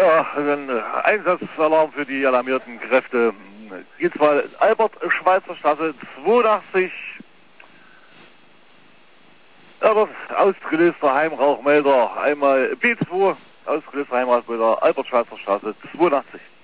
Ja, ein Einsatzalarm für die alarmierten Kräfte. Geht zwar Albert Schweitzer Straße 82. Aber ausgelöster Heimrauchmelder. Einmal B2, ausgelöster Heimrauchmelder, Albert Schweitzer Straße 82.